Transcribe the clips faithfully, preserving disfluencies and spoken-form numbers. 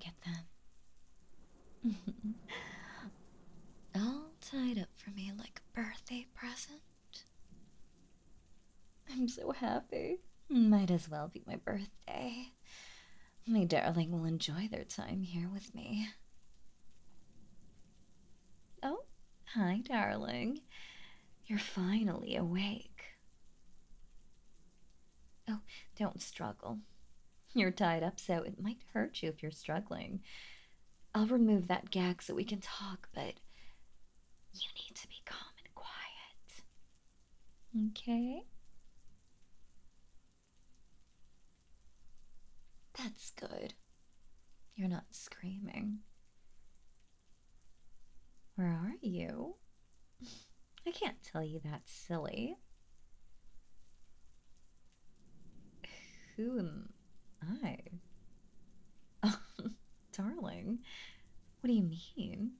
look at them. All tied up for me like a birthday present. I'm so happy. Might as well be my birthday. My darling will enjoy their time here with me. Oh, hi, darling. You're finally awake. Oh, don't struggle. You're tied up, so it might hurt you if you're struggling. I'll remove that gag so we can talk, but you need to be calm and quiet. Okay? That's good. You're not screaming. Where are you? I can't tell you that's silly. Who am I? Oh, darling, what do you mean?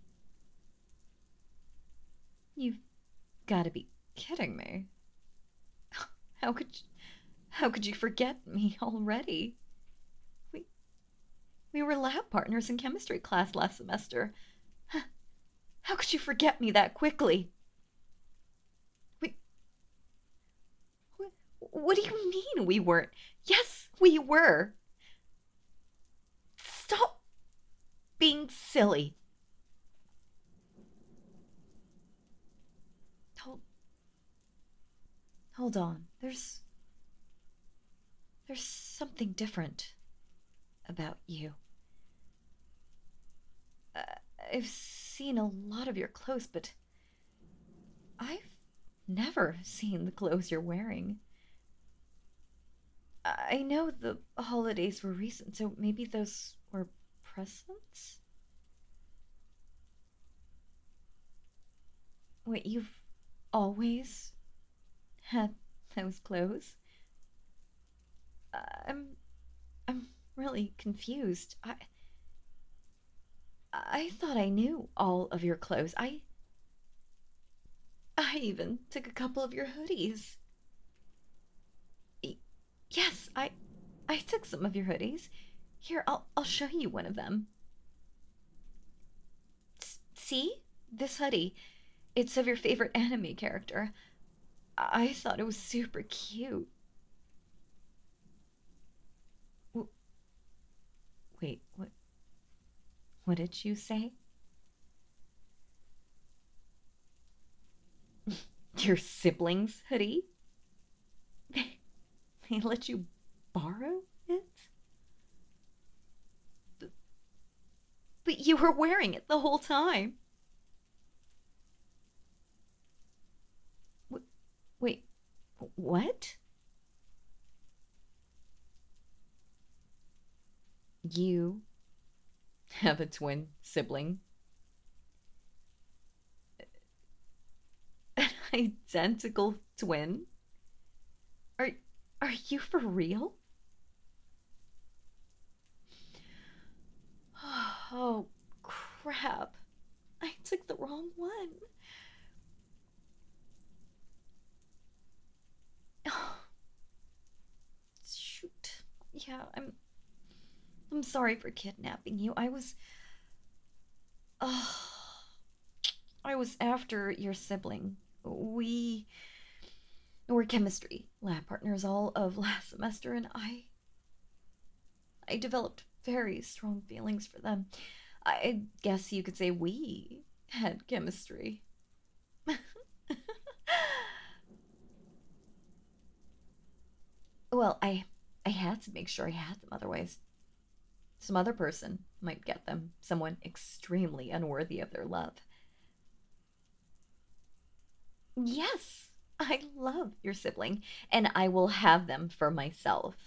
You've got to be kidding me. How could you, how could you forget me already? We we were lab partners in chemistry class last semester. How could you forget me that quickly? We What do you mean we weren't? Yes, we were. Stop being silly. Hold, hold on. There's there's something different about you. Uh, I've seen a lot of your clothes, but I've never seen the clothes you're wearing. I know the holidays were recent, so maybe those were presents? Wait, you've always had those clothes? Uh, I'm I'm really confused. I I thought I knew all of your clothes. I I even took a couple of your hoodies. Y- Yes, I I took some of your hoodies. Here, I'll I'll show you one of them. S- See? This hoodie. It's of your favorite anime character. I thought it was super cute. W- Wait, what what did you say? Your siblings' hoodie? They, they let you borrow it? But, but you were wearing it the whole time. W- Wait, what? You have a twin sibling? An identical twin? Are are you for real? Oh, crap. I took the wrong one. Oh, shoot. Yeah, I'm I'm sorry for kidnapping you. I was oh, I was after your sibling. We were chemistry lab partners all of last semester, and I I developed very strong feelings for them. I guess you could say we had chemistry. Well, I I had to make sure I had them, otherwise some other person might get them, someone extremely unworthy of their love. Yes, I love your sibling, and I will have them for myself.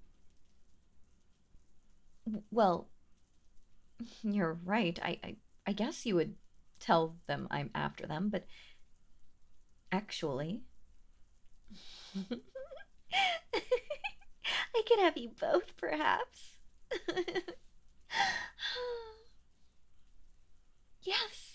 Well, you're right. I, I, I guess you would tell them I'm after them, but actually, I could have you both, perhaps. Yes,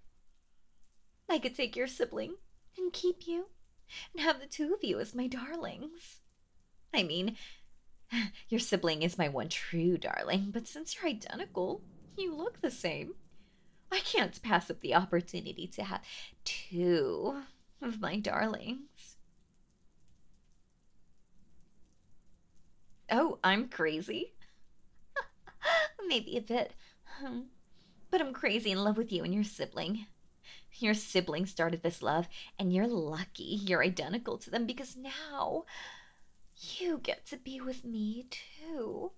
I could take your sibling and keep you and have the two of you as my darlings. I mean, Your sibling is my one true darling, but since you're identical, you look the same. I can't pass up the opportunity to have two of my darlings. Oh, I'm crazy? Maybe a bit. Hmm. But I'm crazy in love with you and your sibling. Your sibling started this love, and you're lucky you're identical to them because now you get to be with me too.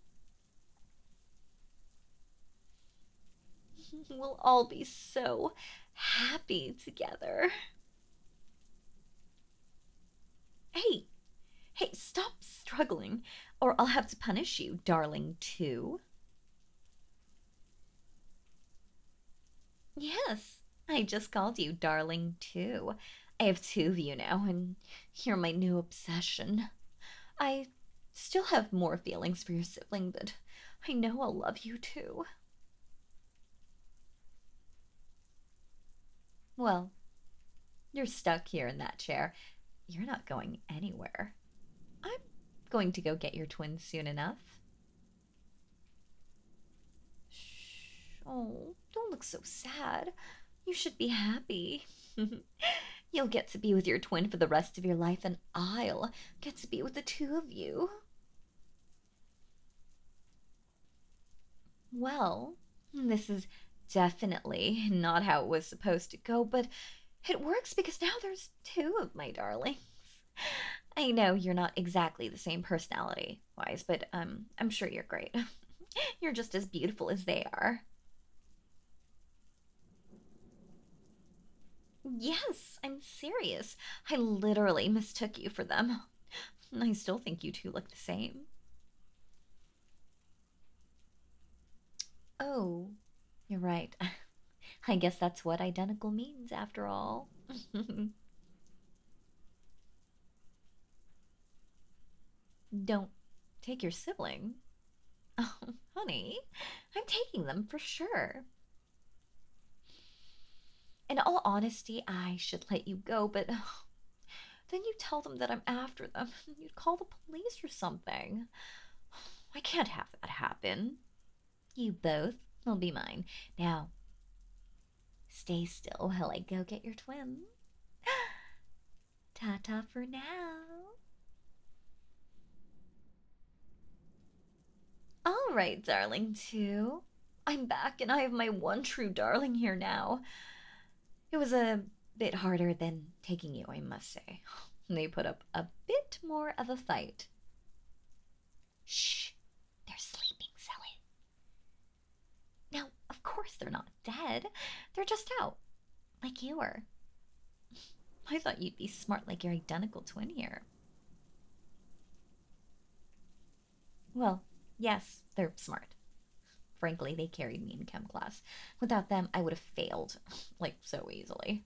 We'll all be so happy together. Hey, hey, stop struggling, or I'll have to punish you, darling, too. Yes, I just called you darling, too. I have two of you now, and you're my new obsession. I still have more feelings for your sibling, but I know I'll love you too. Well, you're stuck here in that chair. You're not going anywhere. I'm going to go get your twins soon enough. Shh. Oh, don't look so sad. You should be happy. You'll get to be with your twin for the rest of your life, and I'll get to be with the two of you. Well, this is definitely not how it was supposed to go, but it works because now there's two of my darlings. I know you're not exactly the same personality wise, but um I'm sure you're great. You're just as beautiful as they are. Yes, I'm serious. I literally mistook you for them. I still think you two look the same. Oh, you're right. I guess that's what identical means after all. Don't take your sibling. Oh, honey, I'm taking them for sure. In all honesty, I should let you go, but then you tell them that I'm after them. You'd call the police or something. I can't have that happen. You both will be mine. Now, stay still while I go get your twins. Ta ta for now. All right, darling, too. I'm back and I have my one true darling here now. It was a bit harder than taking you, I must say. They put up a bit more of a fight. Shh, they're sleeping, Sally. Now, of course they're not dead. They're just out, like you were. I thought you'd be smart like your identical twin here. Well, yes, they're smart. Frankly, they carried me in chem class. Without them, I would have failed, like so easily.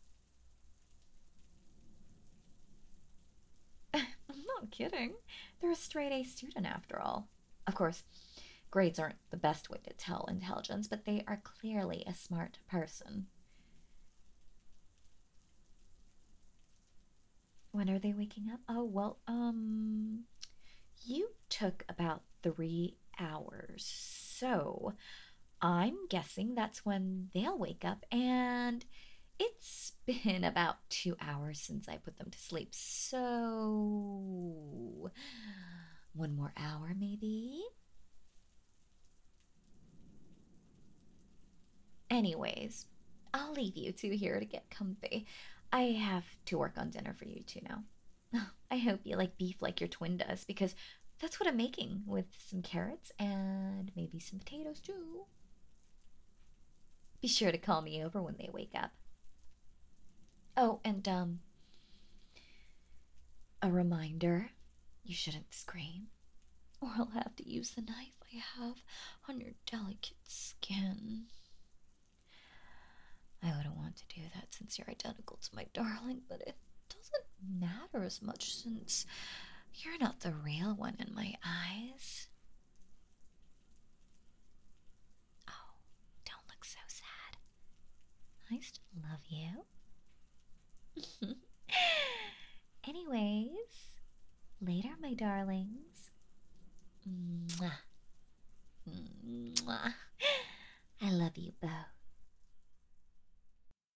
I'm not kidding. They're a straight A student after all. Of course, grades aren't the best way to tell intelligence, but they are clearly a smart person. When are they waking up? Oh, well, um, you took about three hours. So I'm guessing that's when they'll wake up, and it's been about two hours since I put them to sleep. So one more hour, maybe? Anyways, I'll leave you two here to get comfy. I have to work on dinner for you two now. I hope you like beef like your twin does, because that's what I'm making with some carrots and maybe some potatoes too. Be sure to call me over when they wake up. Oh, and um, a reminder, you shouldn't scream, or I'll have to use the knife I have on your delicate skin. I wouldn't want to do that since you're identical to my darling, but it doesn't matter as much since you're not the real one in my eyes. Oh, don't look so sad. I still love you. Anyways, later, my darlings. Mwah. Mwah. I love you both.